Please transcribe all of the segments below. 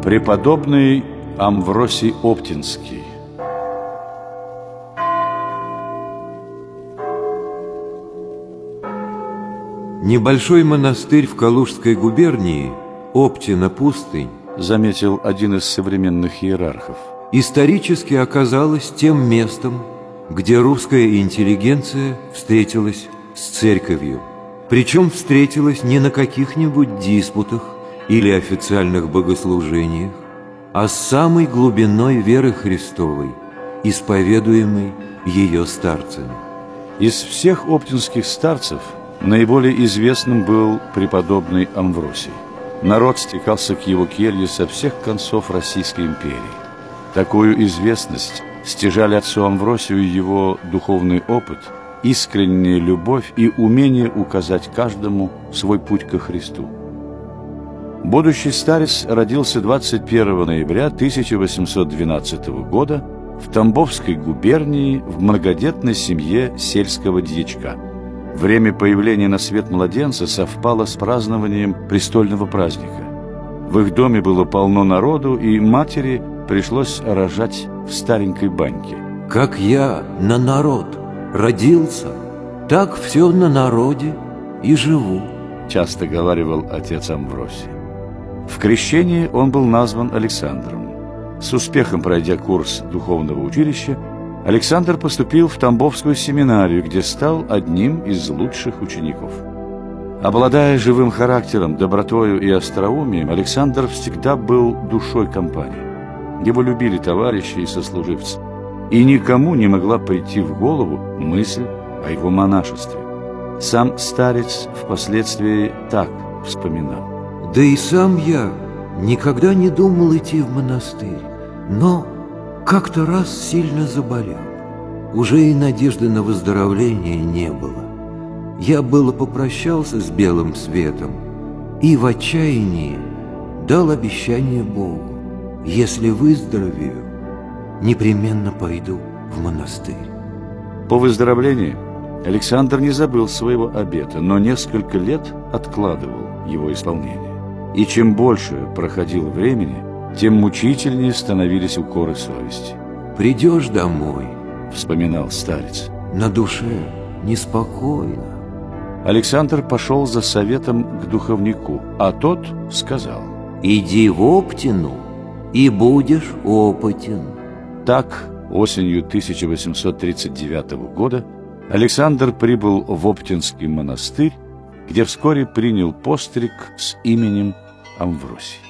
Преподобный Амвросий Оптинский. Небольшой монастырь в Калужской губернии, Оптина пустынь, заметил один из современных иерархов, исторически оказалась тем местом, где русская интеллигенция встретилась с церковью. Причем встретилась не на каких-нибудь диспутах или официальных богослужениях, а с самой глубиной веры Христовой, исповедуемой ее старцами. Из всех оптинских старцев наиболее известным был преподобный Амвросий. Народ стекался к его келье со всех концов Российской империи. Такую известность стяжали отцу Амвросию его духовный опыт, искренняя любовь и умение указать каждому свой путь ко Христу. Будущий старец родился 21 ноября 1812 года в Тамбовской губернии в многодетной семье сельского дьячка. Время появления на свет младенца совпало с празднованием престольного праздника. В их доме было полно народу, и матери пришлось рожать в старенькой баньке. «Как я на народ родился, так все на народе и живу», часто говаривал отец Амвросий. В крещении он был назван Александром. С успехом пройдя курс духовного училища, Александр поступил в Тамбовскую семинарию, где стал одним из лучших учеников. Обладая живым характером, добротою и остроумием, Александр всегда был душой компании. Его любили товарищи и сослуживцы, и никому не могла прийти в голову мысль о его монашестве. Сам старец впоследствии так вспоминал. «Да и сам я никогда не думал идти в монастырь, но как-то раз сильно заболел. Уже и надежды на выздоровление не было. Я было попрощался с белым светом и в отчаянии дал обещание Богу: если выздоровею, непременно пойду в монастырь». По выздоровлении Александр не забыл своего обета, но несколько лет откладывал его исполнение. И чем больше проходило времени, тем мучительнее становились укоры совести. «Придешь домой, — вспоминал старец, — на душе неспокойно». Александр пошел за советом к духовнику, а тот сказал: «Иди в Оптину, и будешь опытен». Так, осенью 1839 года Александр прибыл в Оптинский монастырь, где вскоре принял постриг с именем Амвросий.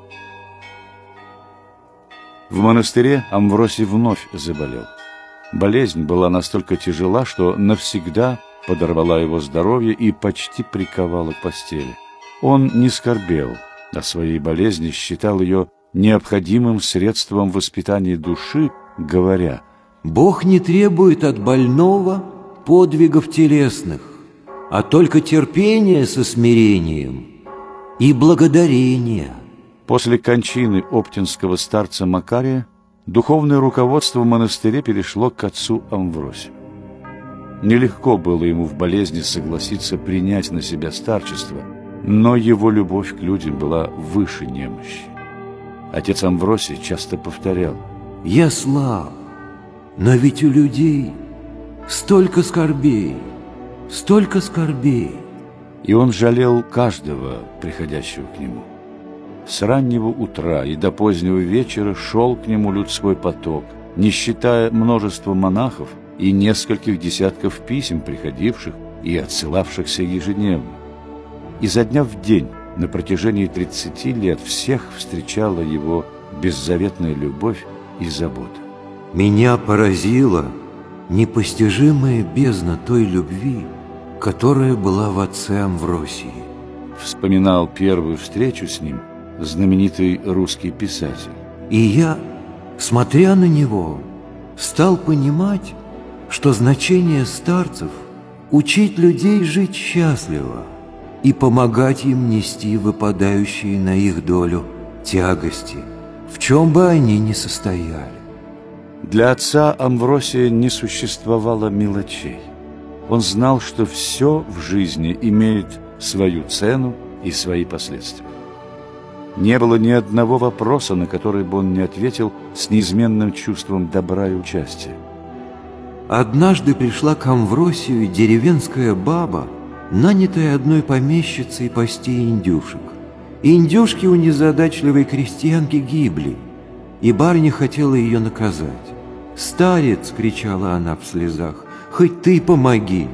В монастыре Амвросий вновь заболел. Болезнь была настолько тяжела, что навсегда подорвала его здоровье и почти приковала к постели. Он не скорбел о своей болезни, считал ее необходимым средством воспитания души, говоря: «Бог не требует от больного подвигов телесных, а только терпения со смирением и благодарения». После кончины оптинского старца Макария духовное руководство в монастыре перешло к отцу Амвросию. Нелегко было ему в болезни согласиться принять на себя старчество, но его любовь к людям была выше немощи. Отец Амвросий часто повторял: «Я слаб, но ведь у людей столько скорбей, столько скорбей». И он жалел каждого, приходящего к нему. С раннего утра и до позднего вечера шел к нему людской поток, не считая множества монахов и нескольких десятков писем, приходивших и отсылавшихся ежедневно. Изо дня в день на протяжении 30 лет всех встречала его беззаветная любовь и забота. «Меня поразила непостижимая бездна той любви, которая была в отце Амвросии», вспоминал первую встречу с ним знаменитый русский писатель. «И я, смотря на него, стал понимать, что значение старцев — учить людей жить счастливо и помогать им нести выпадающие на их долю тягости, в чем бы они ни состояли». Для отца Амвросия не существовало мелочей. Он знал, что все в жизни имеет свою цену и свои последствия. Не было ни одного вопроса, на который бы он не ответил с неизменным чувством добра и участия. Однажды пришла к Амвросию деревенская баба, нанятая одной помещицей пасти индюшек. Индюшки у незадачливой крестьянки гибли, и барыня хотела ее наказать. «Старец!» — кричала она в слезах, «хоть ты помоги!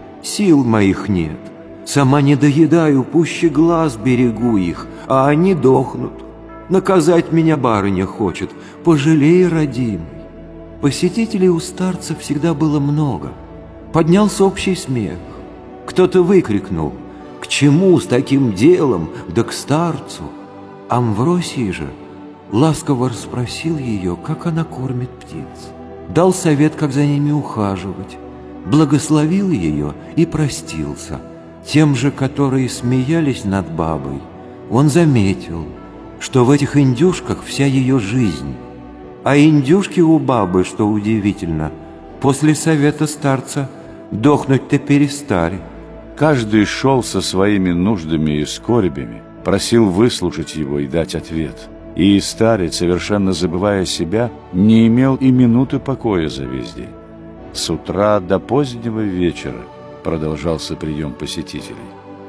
Сил моих нет, сама не доедаю, пуще глаз берегу их, а они дохнут. Наказать меня барыня хочет, пожалей, родимый». Посетителей у старца всегда было много. Поднялся общий смех. Кто-то выкрикнул: «К чему с таким делом, да к старцу?» Амвросий же ласково расспросил ее, как она кормит птиц, дал совет, как за ними ухаживать, благословил ее и простился. Тем же, которые смеялись над бабой, он заметил, что в этих индюшках вся ее жизнь. А индюшки у бабы, что удивительно, после совета старца дохнуть-то перестали. Каждый шел со своими нуждами и скорбями, просил выслушать его и дать ответ. И старец, совершенно забывая себя, не имел и минуты покоя за весь день. С утра до позднего вечера продолжался прием посетителей.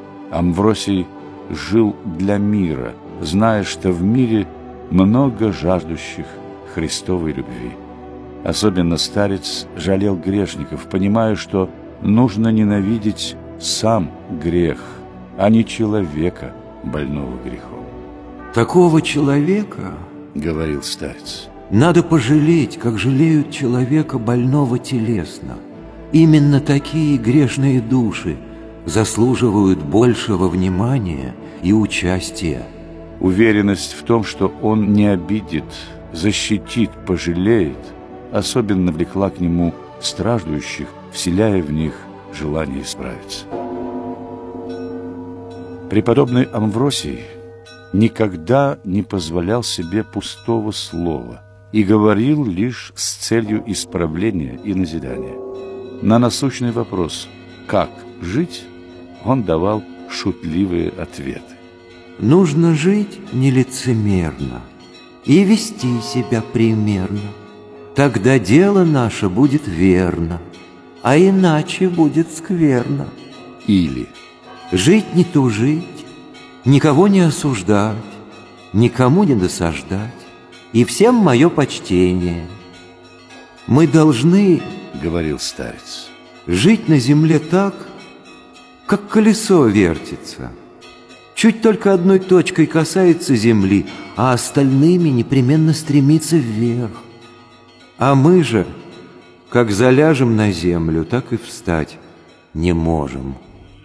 Амвросий жил для мира, зная, что в мире много жаждущих Христовой любви. Особенно старец жалел грешников, понимая, что нужно ненавидеть сам грех, а не человека, больного грехом. «Такого человека, — говорил старец, — надо пожалеть, как жалеют человека, больного телесно. Именно такие грешные души заслуживают большего внимания и участия». Уверенность в том, что он не обидит, защитит, пожалеет, особенно влекла к нему страждущих, вселяя в них желание исправиться. Преподобный Амвросий никогда не позволял себе пустого слова и говорил лишь с целью исправления и назидания. На насущный вопрос «как жить?» он давал шутливые ответы. «Нужно жить нелицемерно и вести себя примерно. Тогда дело наше будет верно, а иначе будет скверно». Или «Жить не тужить, никого не осуждать, никому не досаждать, и всем мое почтение. Мы должны, — говорил старец, — жить на земле так, как колесо вертится. Чуть только одной точкой касается земли, а остальными непременно стремится вверх. А мы же, как заляжем на землю, так и встать не можем».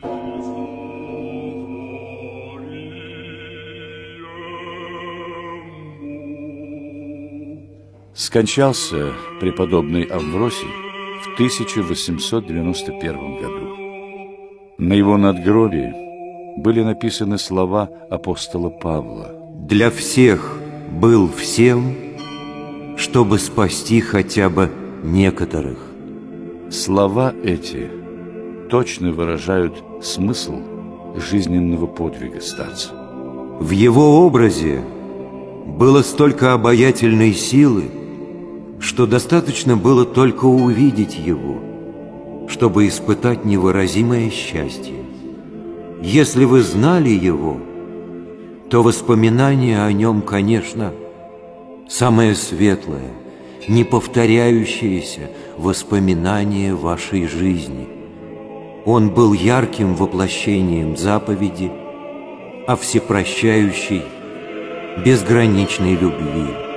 Скончался преподобный Амвросий в 1891 году. На его надгробии были написаны слова апостола Павла: «Для всех был всем, чтобы спасти хотя бы некоторых». Слова эти точно выражают смысл жизненного подвига старца. В его образе было столько обаятельной силы, что достаточно было только увидеть его, чтобы испытать невыразимое счастье. Если вы знали его, то воспоминание о нем, конечно, самое светлое, неповторяющееся воспоминание вашей жизни. Он был ярким воплощением заповеди о всепрощающей, безграничной любви.